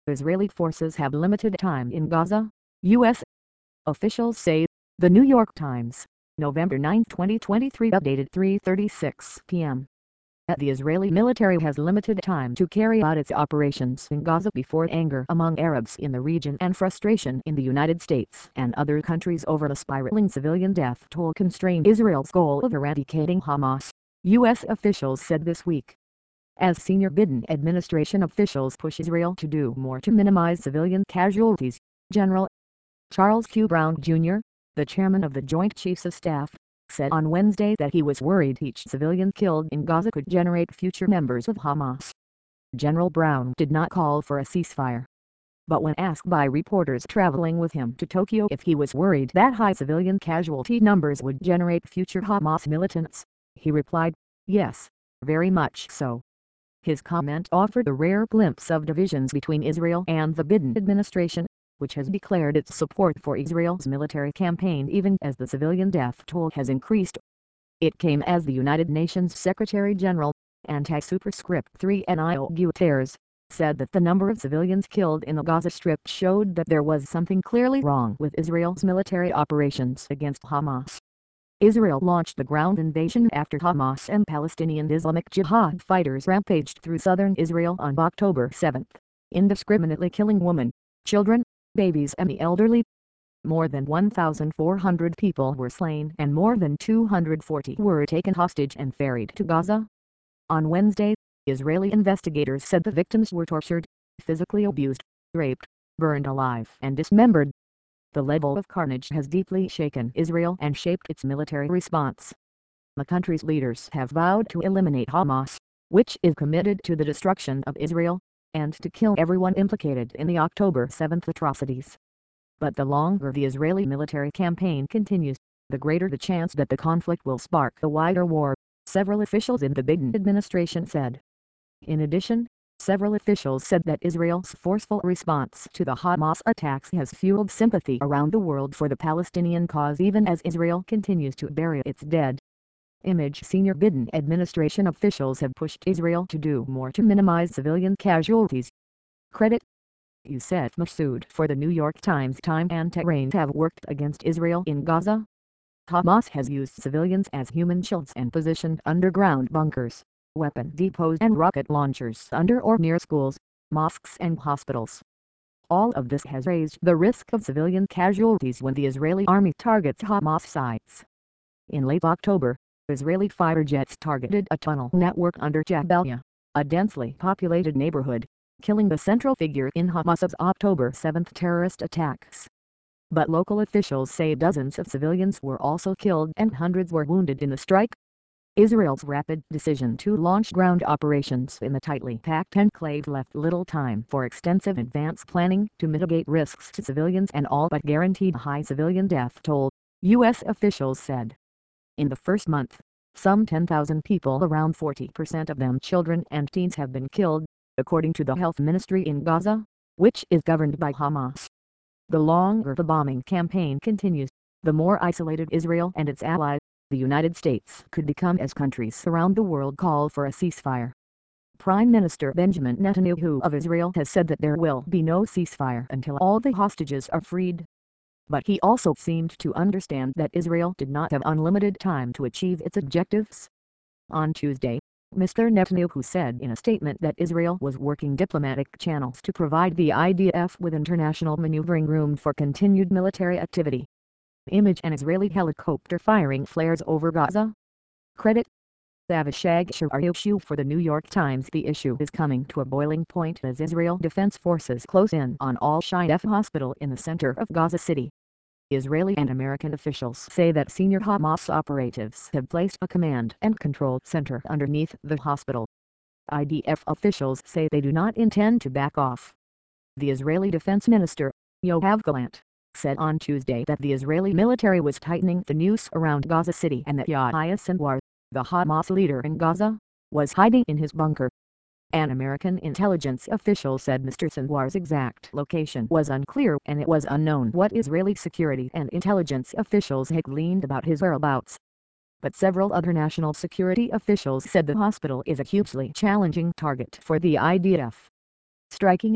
Israeli forces have limited time in Gaza, U.S. officials say. The New York Times, November 9, 2023, updated 3:36 p.m. The Israeli military has limited time to carry out its operations in Gaza before anger among Arabs in the region and frustration in the United States and other countries over the spiraling civilian death toll constrain Israel's goal of eradicating Hamas, U.S. officials said this week. As senior Biden administration officials push Israel to do more to minimize civilian casualties, General Charles Q. Brown Jr., the chairman of the Joint Chiefs of Staff, said on Wednesday that he was worried each civilian killed in Gaza could generate future members of Hamas. General Brown did not call for a ceasefire. But when asked by reporters traveling with him to Tokyo if he was worried that high civilian casualty numbers would generate future Hamas militants, he replied, "Yes, very much so." His comment offered a rare glimpse of divisions between Israel and the Biden administration, which has declared its support for Israel's military campaign even as the civilian death toll has increased. It came as the United Nations Secretary-General, Anti-Superscript 3 Antonio Guterres, said that the number of civilians killed in the Gaza Strip showed that there was something clearly wrong with Israel's military operations against Hamas. Israel launched the ground invasion after Hamas and Palestinian Islamic Jihad fighters rampaged through southern Israel on October 7, indiscriminately killing women, children, babies and the elderly. More than 1,400 people were slain and more than 240 were taken hostage and ferried to Gaza. On Wednesday, Israeli investigators said the victims were tortured, physically abused, raped, burned alive and dismembered. The level of carnage has deeply shaken Israel and shaped its military response. The country's leaders have vowed to eliminate Hamas, which is committed to the destruction of Israel, and to kill everyone implicated in the October 7 atrocities. But the longer the Israeli military campaign continues, the greater the chance that the conflict will spark a wider war, several officials in the Biden administration said. In addition, several officials said that Israel's forceful response to the Hamas attacks has fueled sympathy around the world for the Palestinian cause even as Israel continues to bury its dead. Senior Biden administration officials have pushed Israel to do more to minimize civilian casualties. Credit: Youssef Massoud for the New York Times. Time and terrain have worked against Israel in Gaza. Hamas has used civilians as human shields and positioned underground bunkers, weapon depots and rocket launchers under or near schools, mosques and hospitals. All of this has raised the risk of civilian casualties when the Israeli army targets Hamas sites. In late October, Israeli fighter jets targeted a tunnel network under Jabalia, a densely populated neighborhood, killing the central figure in Hamas's October 7 terrorist attacks. But local officials say dozens of civilians were also killed and hundreds were wounded in the strike. Israel's rapid decision to launch ground operations in the tightly packed enclave left little time for extensive advance planning to mitigate risks to civilians and all but guaranteed a high civilian death toll, U.S. officials said. In the first month, some 10,000 people, around 40% of them children and teens, have been killed, according to the health ministry in Gaza, which is governed by Hamas. The longer the bombing campaign continues, the more isolated Israel and its allies, the United States, could become as countries around the world call for a ceasefire. Prime Minister Benjamin Netanyahu of Israel has said that there will be no ceasefire until all the hostages are freed. But he also seemed to understand that Israel did not have unlimited time to achieve its objectives. On Tuesday, Mr. Netanyahu said in a statement that Israel was working diplomatic channels to provide the IDF with international maneuvering room for continued military activity. An Israeli helicopter firing flares over Gaza. Credit: Avishag Shariashu for the New York Times. The issue is coming to a boiling point as Israel Defense Forces close in on Al-Shifa hospital in the center of Gaza City. Israeli and American officials say that senior Hamas operatives have placed a command and control center underneath the hospital. IDF officials say they do not intend to back off. The Israeli Defense Minister, Yoav Gallant, said on Tuesday that the Israeli military was tightening the noose around Gaza City and that Yahya Sinwar, the Hamas leader in Gaza, was hiding in his bunker. An American intelligence official said Mr. Sinwar's exact location was unclear and it was unknown what Israeli security and intelligence officials had gleaned about his whereabouts. But several other national security officials said the hospital is a hugely challenging target for the IDF. Striking it,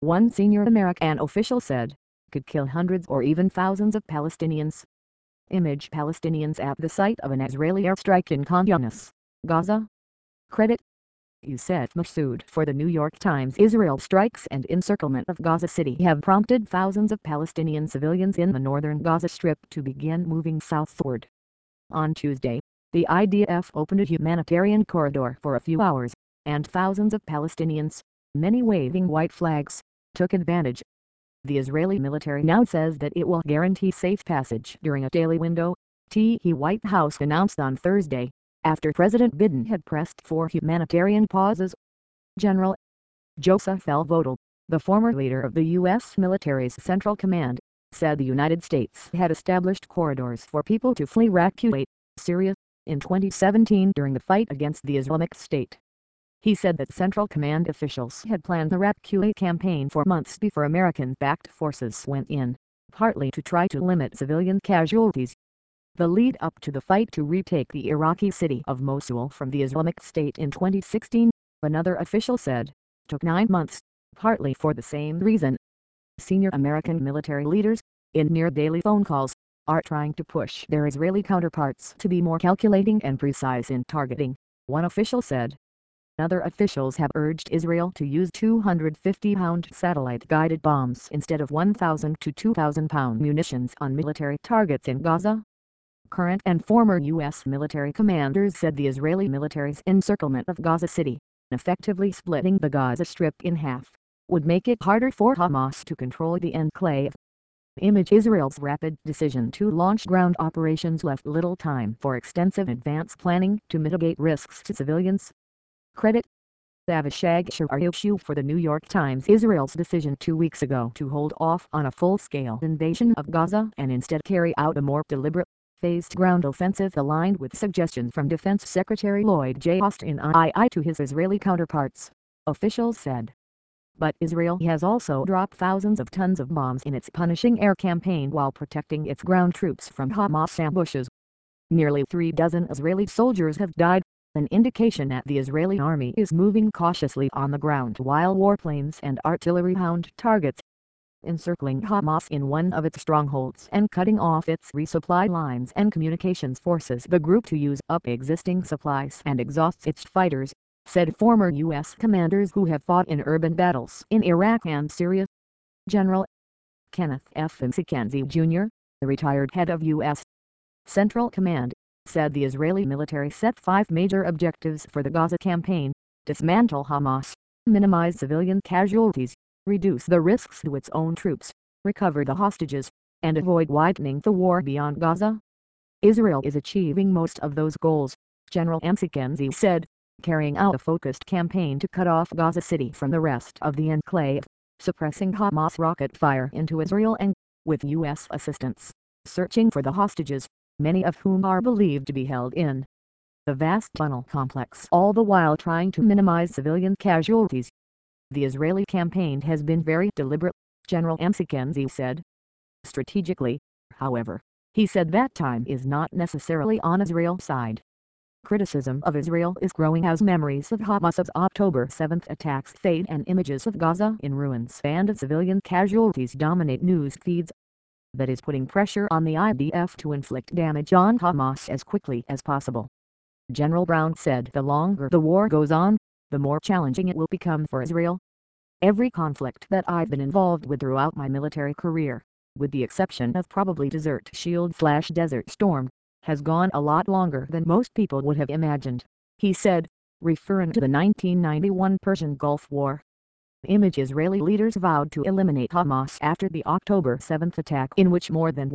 one senior American official said, could kill hundreds or even thousands of Palestinians. Image Palestinians at the site of an Israeli airstrike in Khan Younis, Gaza. Credit Youssef Massoud for the New York Times. Israel strikes and encirclement of Gaza City have prompted thousands of Palestinian civilians in the northern Gaza Strip to begin moving southward. On Tuesday, the IDF opened a humanitarian corridor for a few hours, and thousands of Palestinians, many waving white flags, took advantage. The Israeli military now says that it will guarantee safe passage during a daily window, the White House announced on Thursday, after President Biden had pressed for humanitarian pauses. General Joseph L. Votel, the former leader of the U.S. military's Central Command, said the United States had established corridors for people to flee evacuate Syria in 2017 during the fight against the Islamic State. He said that Central Command officials had planned the evacuate campaign for months before American-backed forces went in, partly to try to limit civilian casualties. The lead up to the fight to retake the Iraqi city of Mosul from the Islamic State in 2016, another official said, took 9 months, partly for the same reason. Senior American military leaders, in near-daily phone calls, are trying to push their Israeli counterparts to be more calculating and precise in targeting, one official said. Other officials have urged Israel to use 250-pound satellite-guided bombs instead of 1,000 to 2,000-pound munitions on military targets in Gaza. Current and former U.S. military commanders said the Israeli military's encirclement of Gaza City, effectively splitting the Gaza Strip in half, would make it harder for Hamas to control the enclave. Image Israel's rapid decision to launch ground operations left little time for extensive advance planning to mitigate risks to civilians. Credit Avishag Shariashu for the New York Times. Israel's decision 2 weeks ago to hold off on a full-scale invasion of Gaza and instead carry out a more deliberate, phased ground offensive aligned with suggestions from Defense Secretary Lloyd J. Austin to his Israeli counterparts, officials said. But Israel has also dropped thousands of tons of bombs in its punishing air campaign while protecting its ground troops from Hamas ambushes. Nearly 3 dozen Israeli soldiers have died, an indication that the Israeli army is moving cautiously on the ground while warplanes and artillery hound targets. Encircling Hamas in one of its strongholds and cutting off its resupply lines and communications forces the group to use up existing supplies and exhausts its fighters, said former U.S. commanders who have fought in urban battles in Iraq and Syria. General Kenneth F. McKenzie Jr., the retired head of U.S. Central Command, said the Israeli military set 5 major objectives for the Gaza campaign: dismantle Hamas, minimize civilian casualties, reduce the risks to its own troops, recover the hostages, and avoid widening the war beyond Gaza. Israel is achieving most of those goals, General McKenzie said, carrying out a focused campaign to cut off Gaza City from the rest of the enclave, suppressing Hamas rocket fire into Israel and, with U.S. assistance, searching for the hostages, many of whom are believed to be held in the vast tunnel complex, all the while trying to minimize civilian casualties. The Israeli campaign has been very deliberate, General McKenzie said. Strategically, however, he said that time is not necessarily on Israel's side. Criticism of Israel is growing as memories of Hamas's October 7 attacks fade and images of Gaza in ruins and civilian casualties dominate news feeds. That is putting pressure on the IDF to inflict damage on Hamas as quickly as possible. General Brown said the longer the war goes on, the more challenging it will become for Israel. Every conflict that I've been involved with throughout my military career, with the exception of probably Desert Shield/Desert Storm, has gone a lot longer than most people would have imagined, he said, referring to the 1991 Persian Gulf War. Image Israeli leaders vowed to eliminate Hamas after the October 7 attack in which more than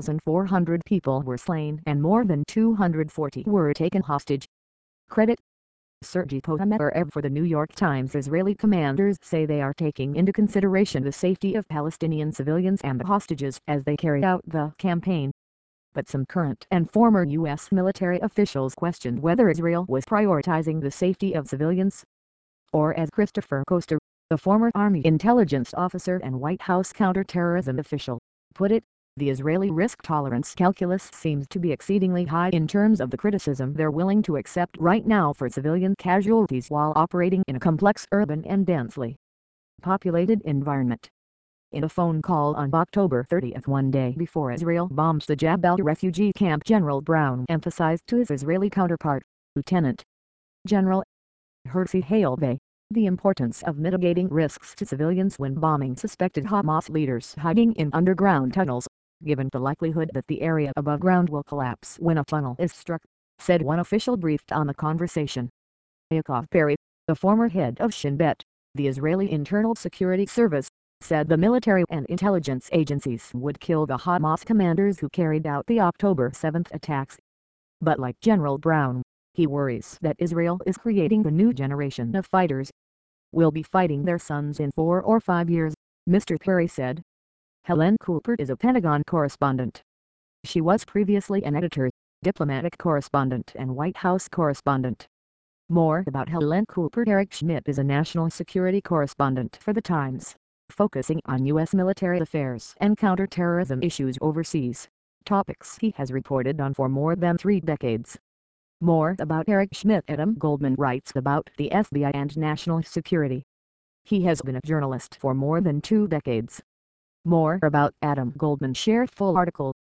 1,400 people were slain and more than 240 were taken hostage. Credit Sergei Potamerev for the New York Times. Israeli commanders say they are taking into consideration the safety of Palestinian civilians and the hostages as they carry out the campaign. But some current and former U.S. military officials questioned whether Israel was prioritizing the safety of civilians. Or as Christopher Koster, the former Army intelligence officer and White House counterterrorism official, put it, the Israeli risk tolerance calculus seems to be exceedingly high in terms of the criticism they're willing to accept right now for civilian casualties while operating in a complex urban and densely populated environment. In a phone call on October 30, one day before Israel bombed the Jabal refugee camp, General Brown emphasized to his Israeli counterpart, Lieutenant General Herzi Halevi, the importance of mitigating risks to civilians when bombing suspected Hamas leaders hiding in underground tunnels, given the likelihood that the area above ground will collapse when a tunnel is struck, said one official briefed on the conversation. Yaakov Perry, the former head of Shin Bet, the Israeli Internal Security Service, said the military and intelligence agencies would kill the Hamas commanders who carried out the October 7 attacks. But like General Brown, he worries that Israel is creating a new generation of fighters. We'll be fighting their sons in 4 or 5 years, Mr. Perry said. Helen Cooper is a Pentagon correspondent. She was previously an editor, diplomatic correspondent and White House correspondent. More about Helen Cooper. Eric Schmidt is a national security correspondent for The Times, focusing on U.S. military affairs and counterterrorism issues overseas, topics he has reported on for more than 3 decades. More about Eric Schmidt. Adam Goldman writes about the FBI and national security. He has been a journalist for more than 2 decades. More about Adam Goldman. Share full article.